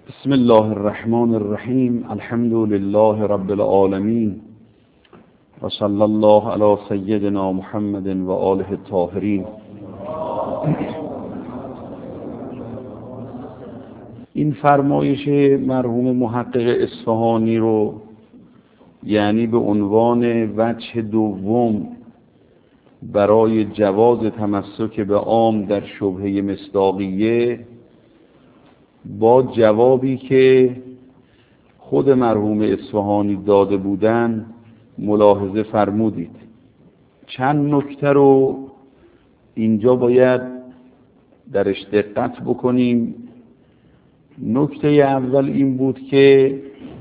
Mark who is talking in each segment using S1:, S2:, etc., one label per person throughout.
S1: بسم الله الرحمن الرحیم. الحمد لله رب العالمین و صلی الله علی سیدنا محمد و آله الطاهرین. این فرمایش مرحوم محقق اصفهانی رو یعنی به عنوان وجه دوم برای جواز تمسک به عام در شبهه مصداقیه با جوابی که خود مرحوم اصفهانی داده بودن ملاحظه فرمودید. چند نکته رو اینجا باید درش دقت بکنیم. نکته اول این بود که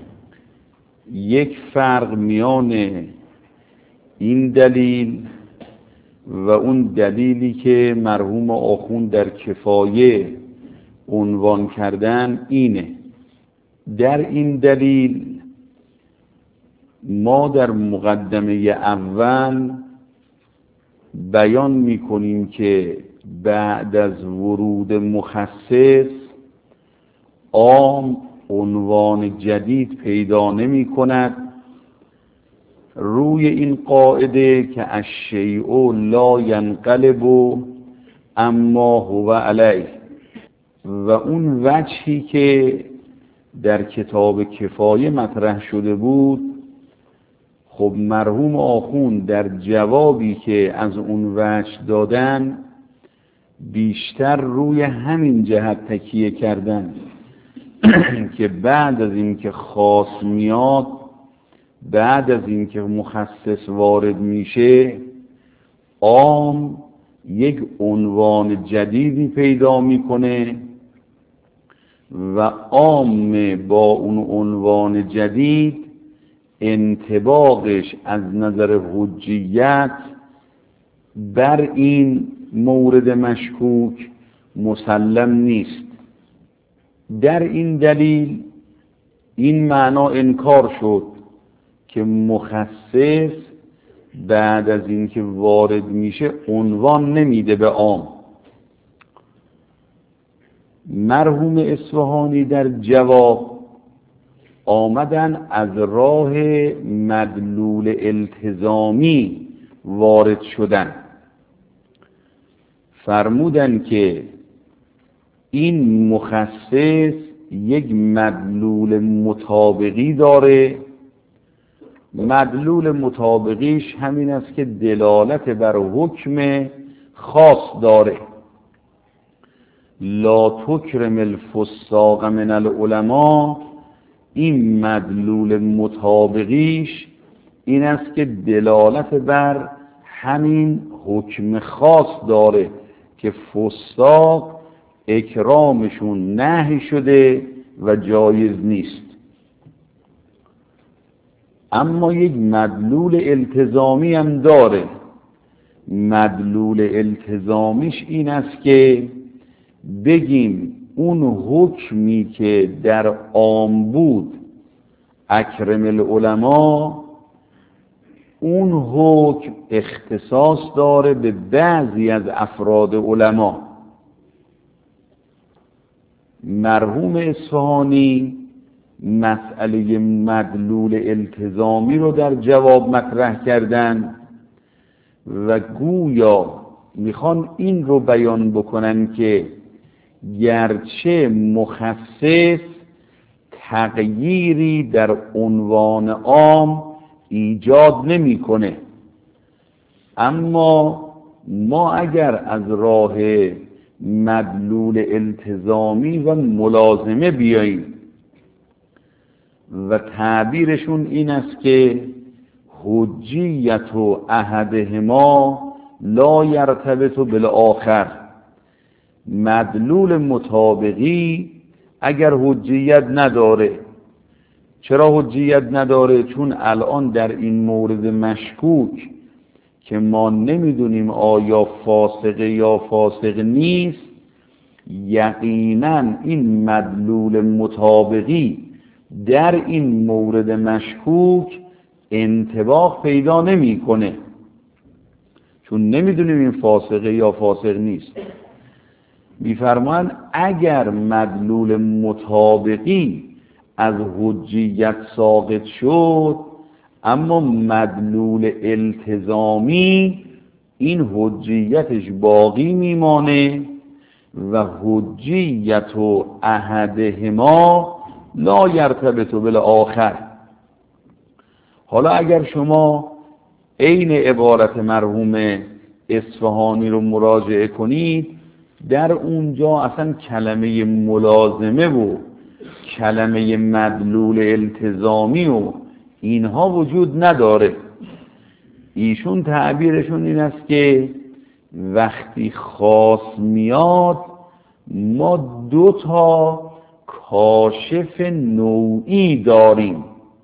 S1: یک فرق میان این دلیل و اون دلیلی که مرحوم آخوند در کفایه عنوان کردن اینه. در این دلیل ما در مقدمه اول بیان میکنیم که بعد از ورود مخصص عام عنوان جدید پیدا نمی کند. روی این قاعده که الشیء لا ینقلب اما هو علیه و اون وجهی که در کتاب کفایه مطرح شده بود، خب مرحوم آخوند در جوابی که از اون وجه دادن بیشتر روی همین جهت تکیه کردن که بعد از این که خاص میاد، بعد از این که مخصص وارد میشه، عام یک عنوان جدیدی پیدا میکنه و عام با اون عنوان جدید انطباقش از نظر حجیت بر این مورد مشکوک مسلم نیست. در این دلیل این معنا انکار شد که مخصص بعد از اینکه وارد میشه عنوان نمیده به عام. مرحوم اصفهانی در جواب آمدن از راه مدلول التزامی وارد شدن. فرمودن که این مخصص یک مدلول مطابقی داره. مدلول مطابقیش همین است که دلالت بر حکم خاص داره. لا تکرم الفساق من العلماء، این مدلول مطابقیش این است که دلالت بر همین حکم خاص داره که فساق اکرامشون نهی شده و جایز نیست. اما یک مدلول التزامی هم داره. مدلول التزامیش این است که بگیم اون حکمی که در عام بود، اکرم العلماء، اون حکم اختصاص داره به بعضی از افراد علما. مرحوم اصفهانی مسئله مدلول التزامی رو در جواب مطرح کردن و گویا میخوان این رو بیان بکنن که گرچه مخصص تغییری در عنوان عام ایجاد نمیکنه، اما ما اگر از راه مدلول التزامی و ملازمه بیاییم و تعبیرشون این است که حجیت و احدهما لا یرتبط بالآخر، مدلول مطابقی اگر حجیت نداره. چرا حجیت نداره؟ چون الان در این مورد مشکوک که ما نمیدونیم آیا فاسقه یا فاسق نیست، یقینا این مدلول مطابقی در این مورد مشکوک انطباق پیدا نمیکنه، چون نمیدونیم این فاسقه یا فاسق نیست. می‌فرمایند اگر مدلول مطابقی از حجیت ساقط شد، اما مدلول التزامی این حجیتش باقی میمانه و حجیت و احدهما لا یرتبط بالآخر. حالا اگر شما عین عبارت مرحوم اصفهانی رو مراجعه کنید، در اونجا اصلا کلمه ملازمه و کلمه مدلول التزامی و اینها وجود نداره. ایشون تعبیرشون این است که وقتی خاص میاد ما 2 کاشف نوعی داریم.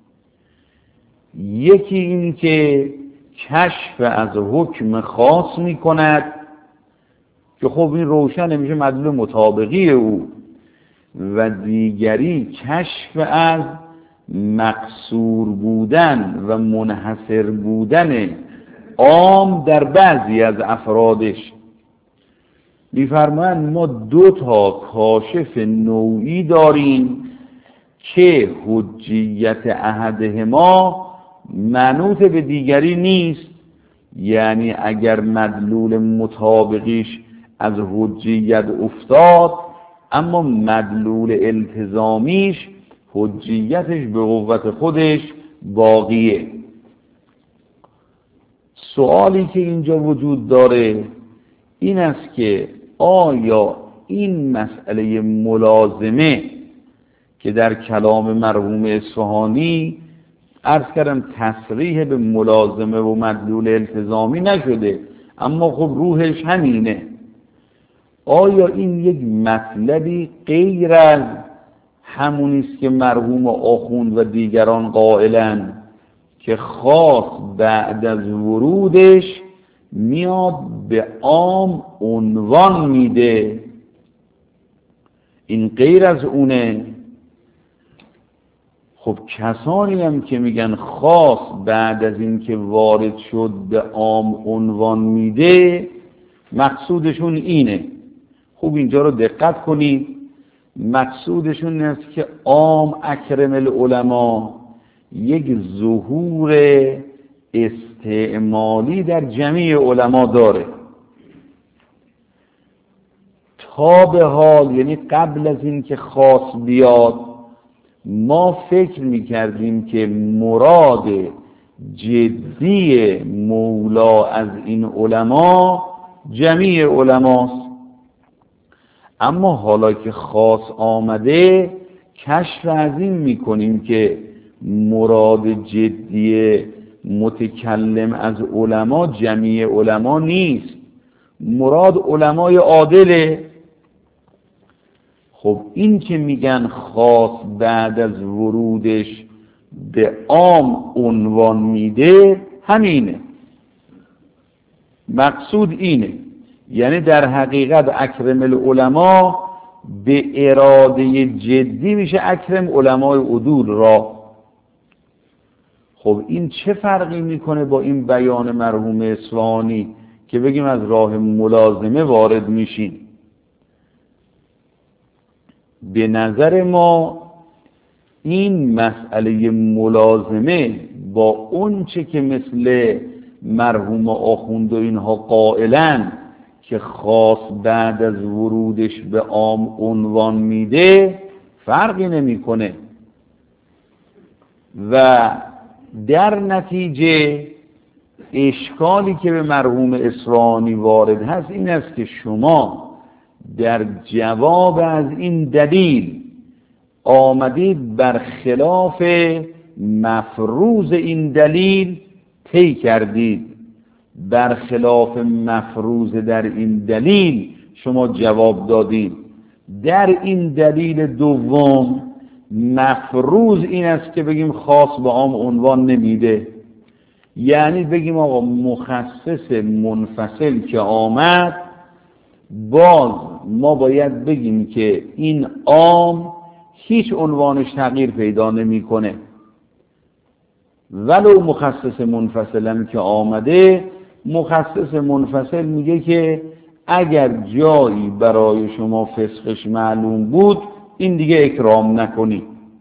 S1: یکی این که کشف از حکم خاص میکند که خب این روشن میشه مدلول مطابقی او، و دیگری کشف از مقصور بودن و منحصر بودن عام در بعضی از افرادش. می‌فرمایند ما 2 کاشف نوعی داریم که حجیت احدهما منوط به دیگری نیست، یعنی اگر مدلول مطابقیش از حجیت افتاد اما مدلول التزامیش حجیتش به قوت خودش باقیه. سوالی که اینجا وجود داره این است که آیا این مسئله ملازمه که در کلام مرحوم اصفهانی عرض کردم تصریح به ملازمه و مدلول التزامی نشده، اما خب روحش همینه، آیا این یک مطلبی غیر از همونی است که مرحوم آخوند و دیگران قائلن که خاص بعد از ورودش میاد به عام عنوان میده؟ این غیر از اونه؟ خب کسانی هم که میگن خاص بعد از این که وارد شد به عام عنوان میده، مقصودشون اینه. خوب اینجا رو دقت کنید، مقصودشون این است که عام اکرم العلماء یک ظهور استعمالی در جمیع علما داره. تا به حال، یعنی قبل از این که خاص بیاد، ما فکر میکردیم که مراد جدی مولا از این علما جمیع علماست، اما حالا که خاص آمده کشف از این میکنیم که مراد جدی متکلم از علما جمیع علما نیست، مراد علمای عادله. خب این که میگن خاص بعد از ورودش به عام عنوان میده، همینه، مقصود اینه. یعنی در حقیقت اکرم العلماء به اراده جدی میشه اکرم علمای عدول را. خب این چه فرقی میکنه با این بیان مرحوم اصفهانی که بگیم از راه ملازمه وارد میشین؟ به نظر ما این مسئله ملازمه با اون چه که مثل مرحوم آخوند و اینها قائلن که خاص بعد از ورودش به عام عنوان میده فرقی نمیکنه، و در نتیجه اشکالی که به مرحوم اصفهانی وارد هست این است که شما در جواب از این دلیل آمدید برخلاف مفروض این دلیل طی کردید، برخلاف مفروض در این دلیل شما جواب دادید. در این دلیل دوم مفروض این است که بگیم خاص به عام عنوان نمیده، یعنی بگیم آقا مخصص منفصل که آمد، باز ما باید بگیم که این عام هیچ عنوانش تغییر پیدا نمیکنه، ولو مخصص منفصل هم که آمده، مخصص منفصل میگه که اگر جایی برای شما فسقش معلوم بود این دیگه اکرام نکنی.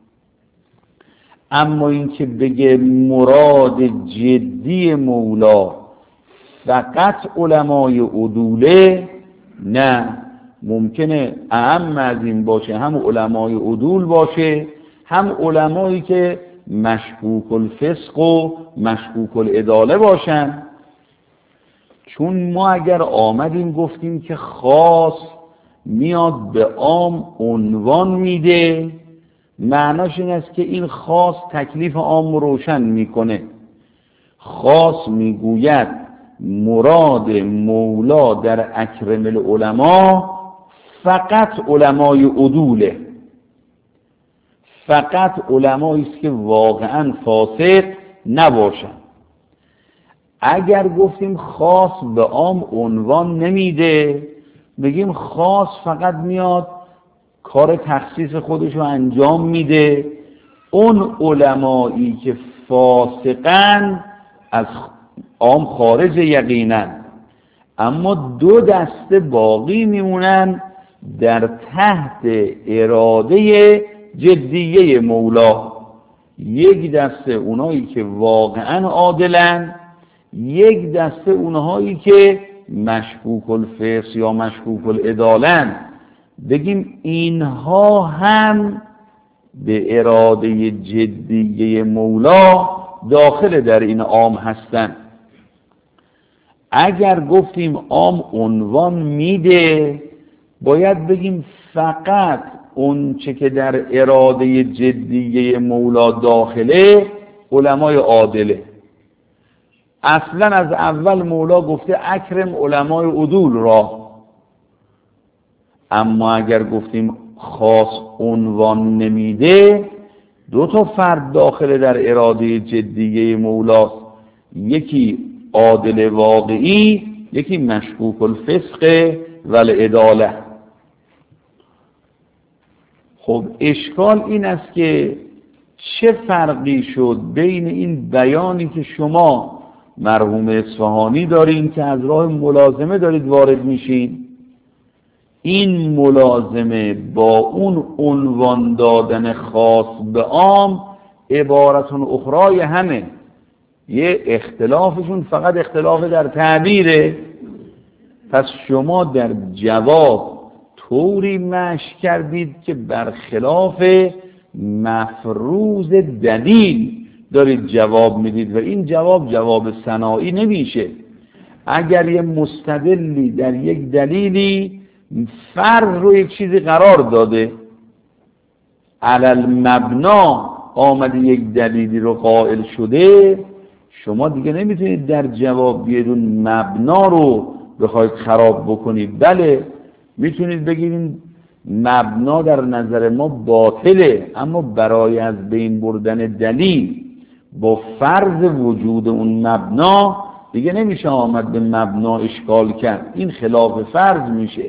S1: اما اینکه بگه مراد جدی مولا فقط علمای عدوله، نه، ممکنه اعم از این باشه، هم علمای عدول باشه هم علمایی که مشکوک الفسق و مشکوک العداله باشن. چون ما اگر آمدیم گفتیم که خاص میاد به عام عنوان میده، معناش این است که این خاص تکلیف عام روشن میکنه. خاص میگوید مراد مولا در اکرم العلماء فقط علمای عدوله، فقط علمایی است که واقعا فاسق نباشن. اگر گفتیم خاص به عام عنوان نمیده، بگیم خاص فقط میاد کار تخصیص خودشو انجام میده، اون علمایی که فاسقن از عام خارج یقینا، اما دو دسته باقی میمونن در تحت اراده جدیه مولا. یک دسته اونایی که واقعا عادلن، یک دسته اونهایی که مشکوک الفسق یا مشکوک العدالن. بگیم اینها هم به اراده جدیه مولا داخل در این عام هستن. اگر گفتیم عام عنوان میده، باید بگیم فقط اون چه که در اراده جدیه مولا داخله علمای عادله. اصلا از اول مولا گفته اکرم علمای عدول را. اما اگر گفتیم خاص عنوان نمیده، دو تا فرد داخل در اراده جدیه مولاست، یکی عادل واقعی، یکی مشکوک الفسق والعداله. خب اشکال این است که چه فرقی شد بین این بیانی که شما مرحوم اصفهانی دارین که از راه ملازمه دارید وارد میشین، این ملازمه با اون عنوان دادن خاص به عام عبارتون اخرای همه، یه اختلافشون فقط اختلاف در تعبیره. پس شما در جواب طوری مشی کردید که برخلاف مفروض دلیل دارید جواب میدید و این جواب ثنایی نمیشه. اگر یه مستدلی در یک دلیلی فرض رو یک چیزی قرار داده، علل مبنا آمده یک دلیلی رو قائل شده، شما دیگه نمیتونید در جواب بیادون مبنا رو بخواید خراب بکنید. بله میتونید بگید مبنا در نظر ما باطله، اما برای از بین بردن دلیل با فرض وجود اون مبنا دیگه نمیشه آمد به مبنا اشکال کرد، این خلاف فرض میشه.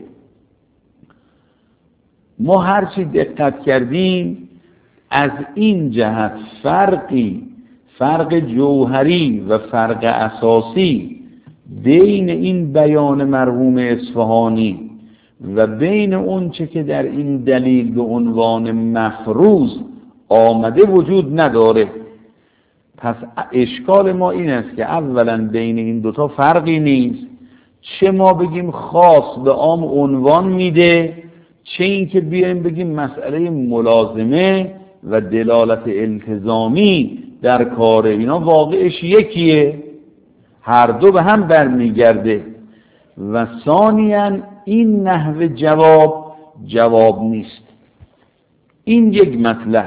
S1: ما هرچی دقت کردیم از این جهت فرق جوهری و فرق اساسی بین این بیان مرحوم اصفهانی و بین اون چه که در این دلیل به عنوان مفروض آمده وجود نداره. پس اشکال ما این است که اولا بین این دوتا فرقی نیست، چه ما بگیم خاص به عام عنوان میده، چه این که بیایم بگیم مسئله ملازمه و دلالت التزامی در کار اینا واقعش یکیه، هر دو به هم برمیگرده. و ثانیاً این نحو جواب نیست. این یک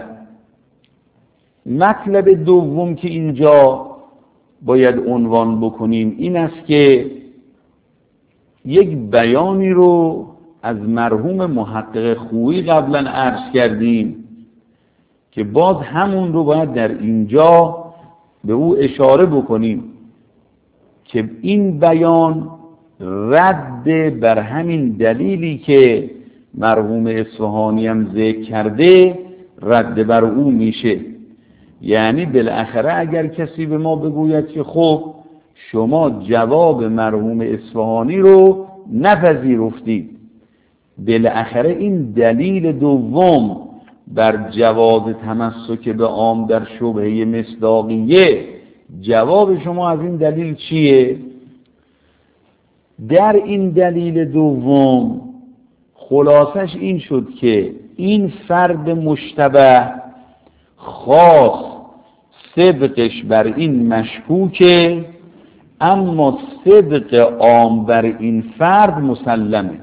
S1: مطلب دوم که اینجا باید عنوان بکنیم این است که یک بیانی رو از مرحوم محقق خویی قبلا عرض کردیم که باز همون رو باید در اینجا به او اشاره بکنیم که این بیان رد بر همین دلیلی که مرحوم اصفهانی هم ذکر کرده رد بر او میشه. یعنی بالاخره اگر کسی به ما بگوید که خب شما جواب مرحوم اصفهانی رو نپذیرفتید. بالاخره این دلیل دوم بر جواز تمسک به عام در شبهه مصداقیه، جواب شما از این دلیل چیه؟ در این دلیل دوم خلاصش این شد که این فرد مشتبه خاص صدقش بر این مشکوکه، اما صدق عام بر این فرد مسلمه.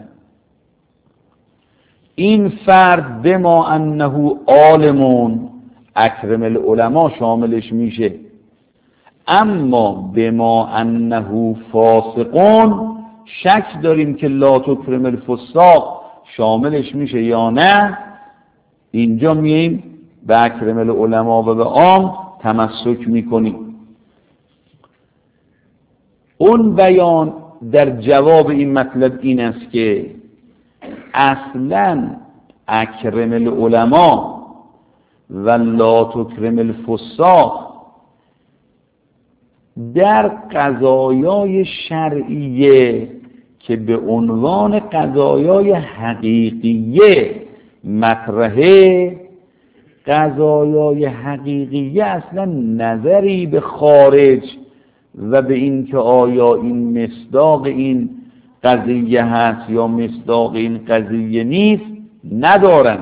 S1: این فرد بما انه عالمون اکرم العلماء شاملش میشه، اما بما انه فاسقون شک داریم که لا تکرم الفساق شاملش میشه یا نه. اینجا میاییم به اکرم العلماء و به عام تمسک میکنیم. اون بیان در جواب این مطلب این است که اصلا اکرم العلماء و لا تکرم الفساق در قضایای شرعیه که به عنوان قضایای حقیقیه مطرحه، قضایای حقیقیه اصلا نظری به خارج و به این که آیا این مصداق این قضیه هست یا مصداق این قضیه نیست ندارن.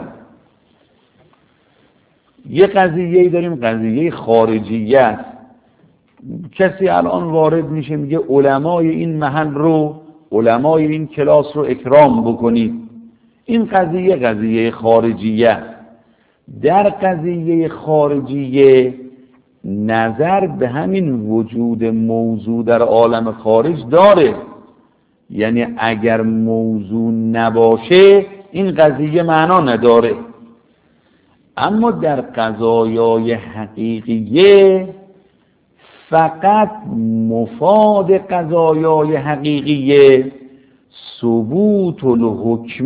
S1: یه قضیه داریم، قضیه خارجیه است. کسی الان وارد میشه میگه علمای این محل رو، علمای این کلاس رو اکرام بکنید. این قضیه خارجیه است. در قضیه خارجیه نظر به همین وجود موضوع در عالم خارج داره، یعنی اگر موضوع نباشه این قضیه معنا نداره. اما در قضایای حقیقیه فقط مفاد قضایای حقیقیه ثبوت الحکم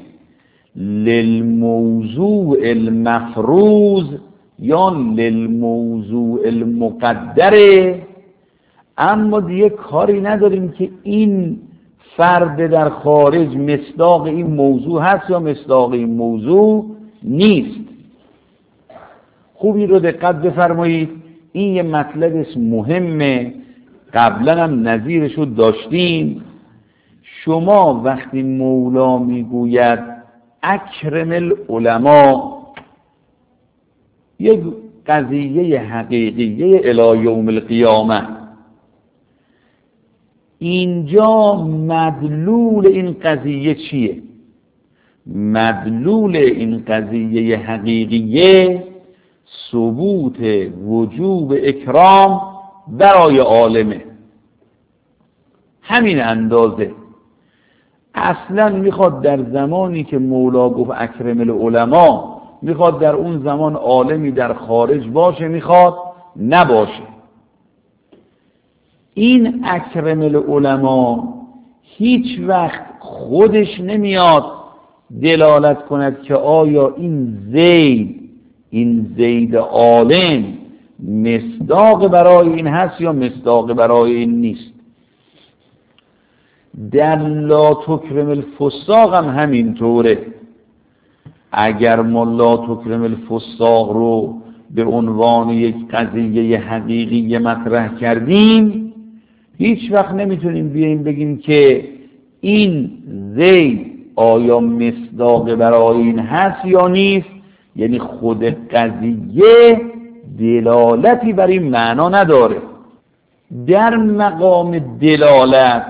S1: للموضوع المفروض یا للموضوع المقدره. اما دیگه کاری نداریم که این فرد در خارج مصداق این موضوع هست یا مصداق این موضوع نیست. خوب این رو دقت بفرمایید، این یه مطلب مهمه، قبلا هم نظیرش رو داشتیم. شما وقتی مولا میگوید اکرم العلماء، یک قضیه حقیقیه الی یوم القیامه، اینجا مدلول این قضیه چیه؟ مدلول این قضیه حقیقیه ثبوت وجوب اکرام برای عالمه. همین اندازه. اصلا میخواد در زمانی که مولا گفت اکرم العلماء، میخواد در اون زمان عالمی در خارج باشه، میخواد نباشه. این اکرم العلماء هیچ وقت خودش نمیاد دلالت کند که آیا این زید عالم مصداق برای این هست یا مصداق برای این نیست. در لا تکرم الفساق هم همینطوره. اگر ما لا تکرم الفساق رو به عنوان یک قضیه حقیقی مطرح کردیم، هیچ وقت نمیتونیم بیاییم بگیم که این زید آیا مصداق برای این هست یا نیست. یعنی خود قضیه دلالتی بر این معنا نداره. در مقام دلالت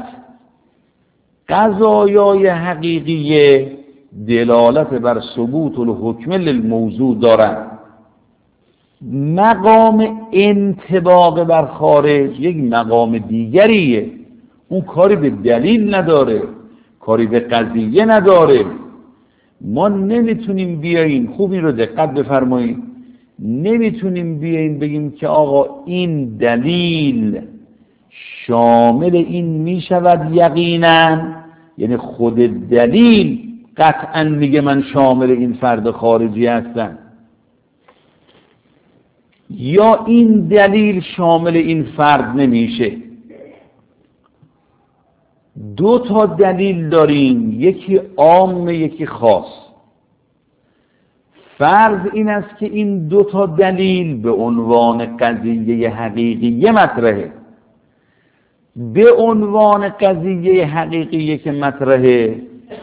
S1: قضایای حقیقیه دلالت بر ثبوت الحکم للموضوع دارند. مقام انطباق بر خارج یک مقام دیگریه. اون کاری به دلیل نداره، کاری به قضیه نداره. ما نمیتونیم بیاییم، خوب این رو دقت بفرمایید، نمیتونیم بیاییم بگیم که آقا این دلیل شامل این میشود یقینا، یعنی خود دلیل قطعا میگه من شامل این فرد خارجی هستم، یا این دلیل شامل این فرد نمیشه. دو تا دلیل داریم، یکی عام یکی خاص. فرض این است که این دو تا دلیل به عنوان قضیه حقیقیه مطرحه. به عنوان قضیه حقیقیه که مطرحه،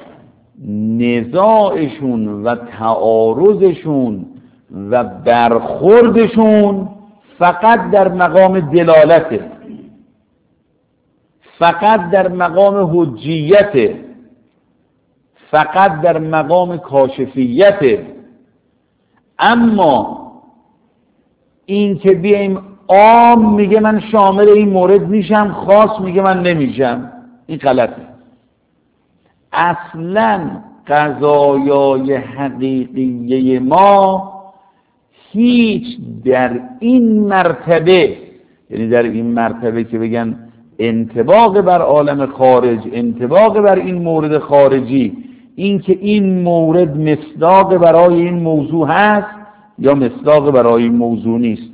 S1: نزاعشون و تعارضشون و برخوردشون فقط در مقام دلالته، فقط در مقام حجیته، فقط در مقام کاشفیته. اما این که بیایم عام میگه من شامل این مورد میشم، خاص میگه من نمیشم، این غلطه. اصلا قضایای حقیقیه ما هیچ در این مرتبه، یعنی در این مرتبه که بگن انطباق بر عالم خارج، انطباق بر این مورد خارجی، این که این مورد مصداق برای این موضوع هست یا مصداق برای این موضوع نیست.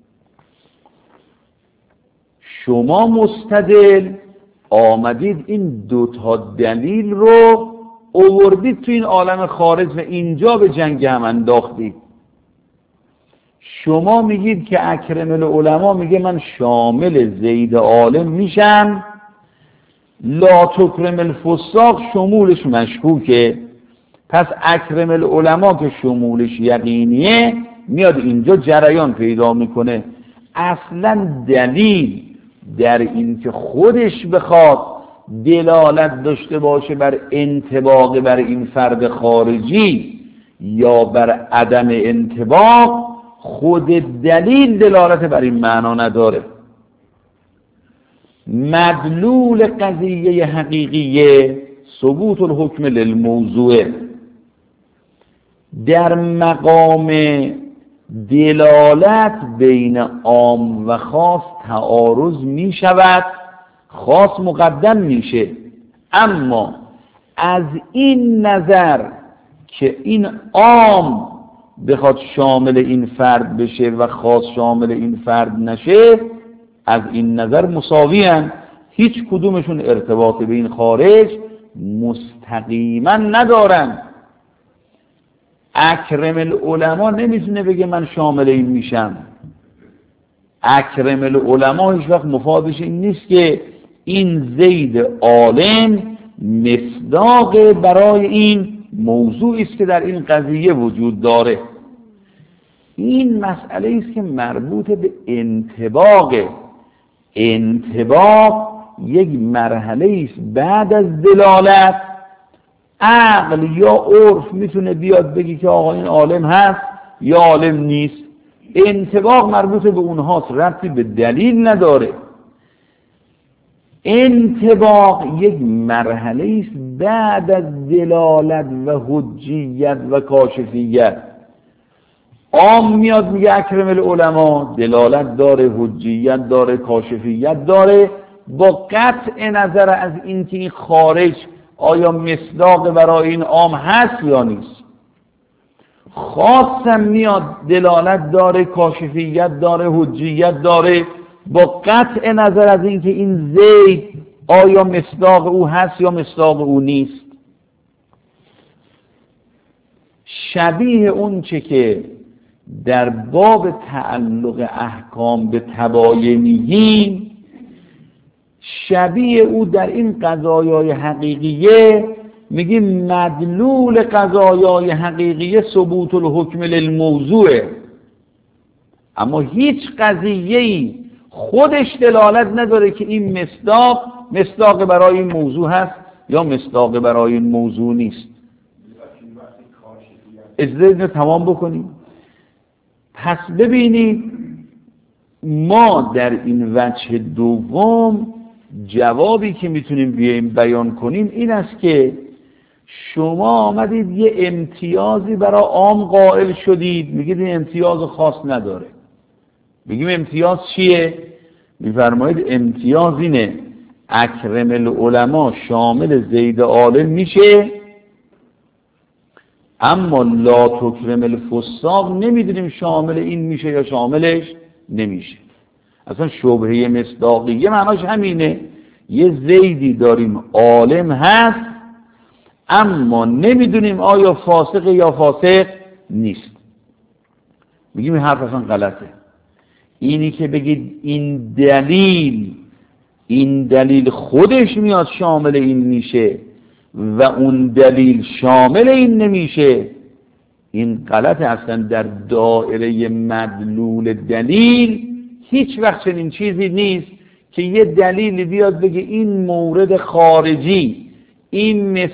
S1: شما مستدل آمدید این دو تا دلیل رو آوردید تو این عالم خارج و اینجا به جنگ هم انداختید. شما میگید که اکرم العلماء میگه من شامل زید عالم میشم، لا تکرم الفساق شمولش مشکوکه، پس اکرم العلماء که شمولش یقینیه میاد اینجا جریان پیدا میکنه. اصلا دلیل در این که خودش بخواد دلالت داشته باشه بر انطباق بر این فرد خارجی یا بر عدم انطباق، خود دلیل دلالت بر این معنا نداره. مدلول قضیه حقیقیه ثبوت الحکم للموضوع، در مقام دلالت بین عام و خاص تعارض می شود، خاص مقدم میشه. اما از این نظر که این عام بخواد شامل این فرد بشه و خاص شامل این فرد نشه، از این نظر مساوی‌اند، هیچ کدومشون ارتباط به این خارج مستقیما ندارن. اکرم العلماء نمیتونه بگه من شامل این میشم. اکرم العلماء هیچ وقت مفادش این نیست که این زید عالم مصداق برای این موضوعی است که در این قضیه وجود داره. این مسئله است که مربوط به انطباقه. انطباق یک مرحله است بعد از دلالت. عقل یا عرف میتونه بیاد بگی که آقا این عالم هست یا عالم نیست. انطباق مربوط به اونهاست، ربطی به دلیل نداره. انطباق یک مرحله است بعد از دلالت و حجیت و کاشفیت. عام میاد میگه اکرم العلماء، دلالت داره، حجیت داره، کاشفیت داره، با قطع نظر از اینکه این خارج آیا مصداق برای این عام هست یا نیست. خاصم میاد دلالت داره، کاشفیت داره، حجیت داره، با قطع نظر از اینکه این زید آیا مصداق او هست یا مصداق او نیست. شبیه اون چه که در باب تعلق احکام به تباین میگیم، شبیه او در این قضایای حقیقیه میگیم مدلول قضایای حقیقیه ثبوت الحکم للموضوع. اما هیچ قضیه‌ای خودش دلالت نداره که این مصداق برای این موضوع هست یا مصداق برای این موضوع نیست. اجازه تمام بکنیم. پس ببینید ما در این وجه دوم جوابی که میتونیم بیایم بیان کنیم این است که شما آمدید یه امتیازی برای عام قائل شدید، میگید این امتیاز خاص نداره. بگیم امتیاز چیه؟ میفرمایید امتیاز اینه اکرم العلماء شامل زید عالم میشه، اما لا تکرم الفساق نمیدونیم شامل این میشه یا شاملش نمیشه. اصلا شبهه مصداقیه معناش همینه یه زیدی داریم عالم هست اما نمیدونیم آیا فاسق یا فاسق نیست. میگیم این حرف اصلا غلطه. اینی که بگید این دلیل خودش میاد شامل این میشه و اون دلیل شامل این نمیشه، این غلطه. اصلا در دایره مدلول دلیل هیچ وقت چنین چیزی نیست که یه دلیلی بیاد بگه این مورد خارجی، این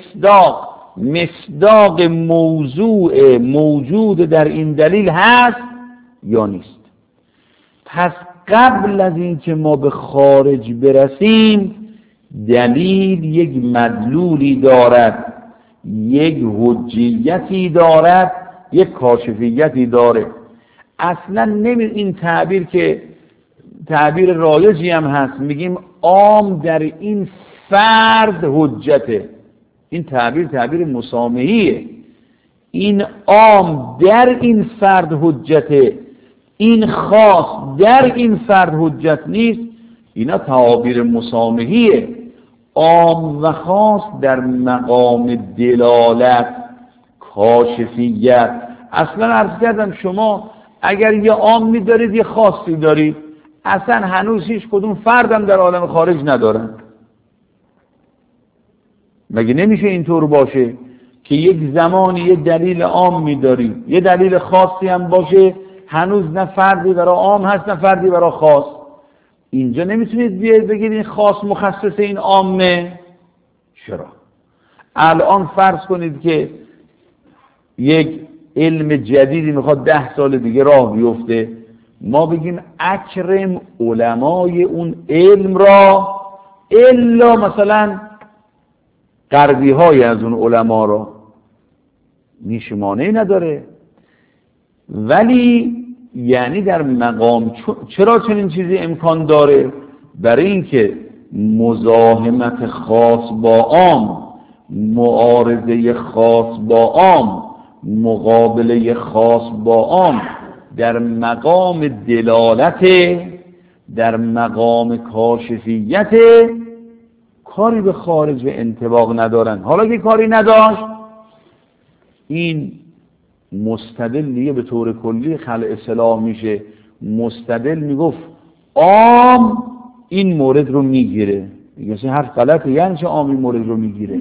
S1: مصداق موضوع موجود در این دلیل هست یا نیست. پس قبل از اینکه ما به خارج برسیم دلیل یک مدلولی دارد، یک حجیتی دارد، یک کاشفیتی داره. اصلا این تعبیر که تعبیر رایجی هم هست، میگیم عام در این فرد حجته. این تعبیر مسامحیه. این عام در این فرد حجته، این خاص در این فرد حجت نیست. اینا تعابیر مسامحیه. عام و خاص در مقام دلالت، کاشفیت. اصلا عرض کردم شما اگر یه عامی دارید یه خاصی دارید، اصلا هنوز هیچ کدوم فردم در عالم خارج ندارن. مگه نمیشه اینطور باشه که یک زمانی یه دلیل عامی داریم، یه دلیل خاصی هم باشه، هنوز نه فردی برای عام هست نه فردی برای خاص. اینجا نمیتونید بیاید بگید این خاص مخصص این عامه. چرا؟ الان فرض کنید که یک علم جدیدی میخواد 10 سال دیگه راه بیفته، ما بگیم اکرم علمای اون علم را الا مثلا غربی های از اون علما را، نیشمانه نداره. ولی یعنی در مقام چرا چنین چیزی امکان داره؟ برای اینکه مزاحمت خاص با عام، معارضه خاص با عام، مقابله خاص با عام در مقام دلالت، در مقام کاشفیت، کاری به خارج به انطباق ندارن. حالا که کاری نداشت، این مستدلیه به طور کلی خلع اصلاح میشه. مستدل میگفت عام این مورد رو میگیره، میگه حرف غلطه. یعنی چه عام این مورد رو میگیره؟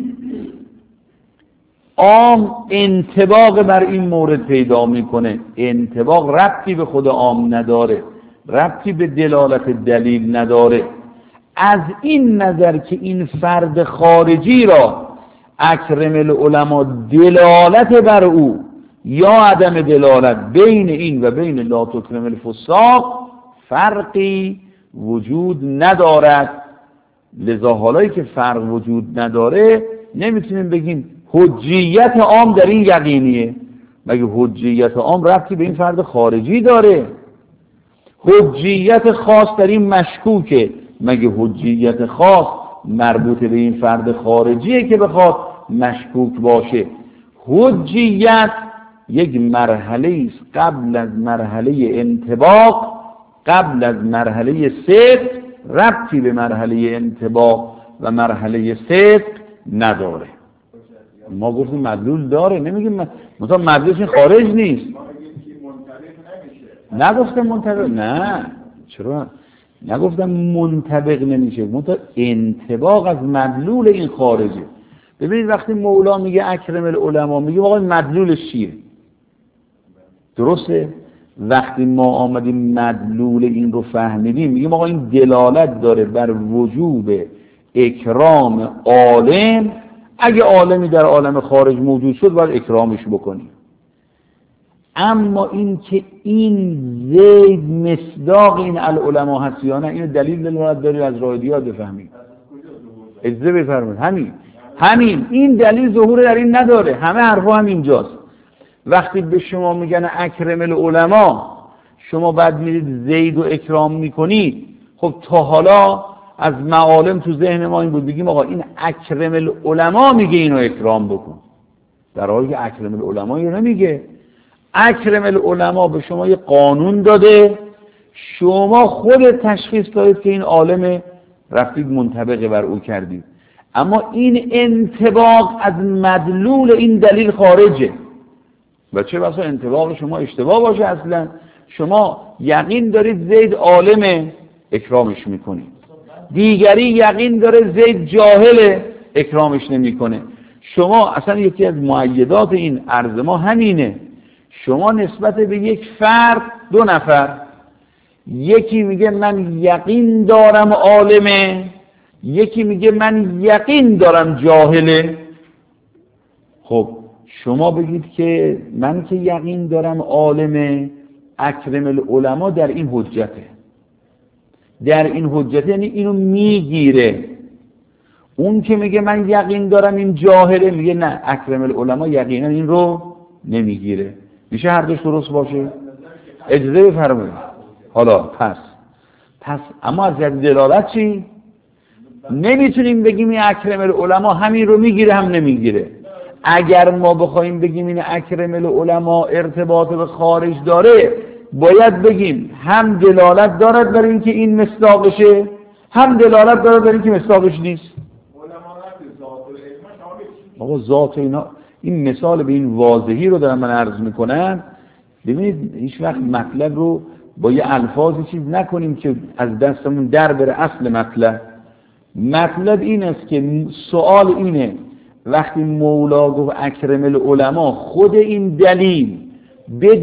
S1: عام انطباق بر این مورد پیدا میکنه. انطباق ربطی به خود عام نداره، ربطی به دلالت دلیل نداره. از این نظر که این فرد خارجی را اکرم العلماء دلالت بر او یا عدم دلالت بین این و بین لا تکرم الفساق فرقی وجود ندارد. لذا حالایی که فرق وجود نداره نمیتونیم بگیم حجیت عام در این یقینیه. مگه حجیت عام ربطی به این فرد خارجی داره؟ حجیت خاص در این مشکوکه. مگه حجیت خاص مربوط به این فرد خارجیه که بخواد مشکوک باشه؟ حجیت یک مرحله است قبل از مرحله انطباق، قبل از مرحله صدق. ربطی به مرحله انطباق و مرحله صدق نداره. ما گفتیم مدلول داره، نمیگیم مثلا مدلولش خارج نیست. نگفتم منطبق، نه چرا؟ نگفتم منطبق نمیشه، منطبق انطباق از مدلول این خارجه. ببینید وقتی مولا میگه اکرم العلماء، میگه آقا مدلولش چیه؟ درسته؟ وقتی ما آمدیم مدلول این رو فهمیدیم، میگیم آقا این دلالت داره بر وجوب اکرام عالم. اگه عالمی در عالم خارج موجود شد باید اکرامش بکنیم. اما این که این زید مصداق این العلماء هست یا نه، اینو دلیل دلالت داری از رایدیات بفهمید. اجازه بفرمایید. همین این دلیل ظهور در این نداره. همه حرفا همینجاست. وقتی به شما میگن اکرم العلماء، شما بعد میرید زید و اکرام میکنید. خب تا حالا از معالم تو ذهن ما این بود بگیم آقا این اکرم العلماء میگه اینو اکرام بکن، در حالی که اکرم العلماء اینو نمیگه. اکرم العلماء به شما یه قانون داده، شما خود تشخیص دادید که این عالم رفتید منطبق بر او کردید. اما این انطباق از مدلول این دلیل خارجه و چه بسا انطباق شما اشتباه باشه. اصلا شما یقین دارید زید عالمه، اکرامش میکنید. دیگری یقین داره زید جاهله، اکرامش نمیکنه. شما اصلا یکی از مؤیدات این عرض ما همینه. شما نسبت به یک فرد، دو نفر، یکی میگه من یقین دارم عالمه، یکی میگه من یقین دارم جاهله. خب شما بگید که من که یقین دارم عالمه، اکرم العلماء در این حجته، در این حجته، یعنی اینو میگیره. اون که میگه من یقین دارم این جاهله، میگه نه، اکرم العلماء یقینا این رو نمیگیره. میشه هر دوش درست باشه؟ اجازه بفرمایید. حالا پس اما از دلالت چی؟ نمیتونیم بگیم این اکرم العلماء همین رو میگیره هم نمیگیره. اگر ما بخوایم بگیم این اکرم العلماء ارتباط به خارج داره، باید بگیم هم دلالت دارد بر اینکه این مصداقشه، هم دلالت دارد بر اینکه مصداقش نیست. آقا ذات اینا، این مثال به این واضحی رو دارم من عرض میکنم. ببینید هیچ وقت مطلب رو با یه الفاظی چیز نکنیم که از دستمون در بره اصل مطلب این است که سوال اینه، وقتی مولا گفت اکرم العلماء، خود این دلیل به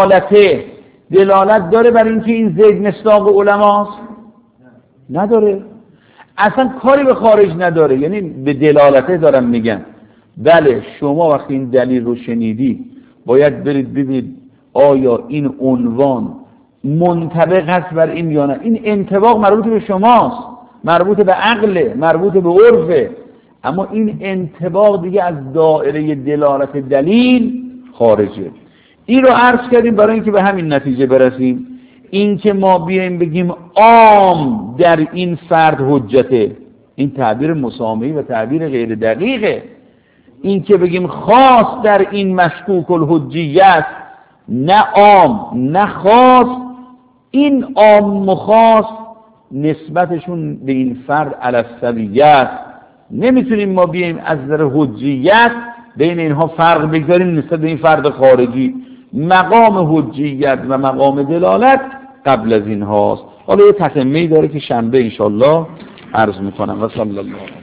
S1: دلالت داره بر اینکه این زید مصداق علماست؟ نداره، اصلا کاری به خارج نداره. یعنی به دلالته دارم میگم. بله شما وقتی این دلیل رو شنیدی باید برید ببینید آیا این عنوان منطبق هست بر این یا نه. این انطباق مربوط به شماست، مربوط به عقل، مربوط به عرفه. اما این انطباق دیگه از دائره دلالت دلیل خارجه. این رو عرض کردیم برای اینکه به همین نتیجه برسیم. این که ما بیایم بگیم عام در این فرد حجته، این تعبیر مسامحی و تعبیر غیر دقیقه. این که بگیم خاص در این مشکوک الحجیت، نه عام نه خاص، این عام و خاص نسبتشون به این فرد علی السویت. نمیتونیم ما بیایم از نظر حجیت بین اینها فرق بگذاریم نسبت به این فرد خارجی. مقام حجیت و مقام دلالت قبل از این هاست. حالا یه تتمه‌ای داره که شنبه انشالله عرض میکنم. و صلی الله